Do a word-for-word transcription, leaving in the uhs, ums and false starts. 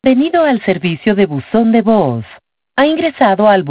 Bienvenido al servicio de buzón de voz. Ha ingresado al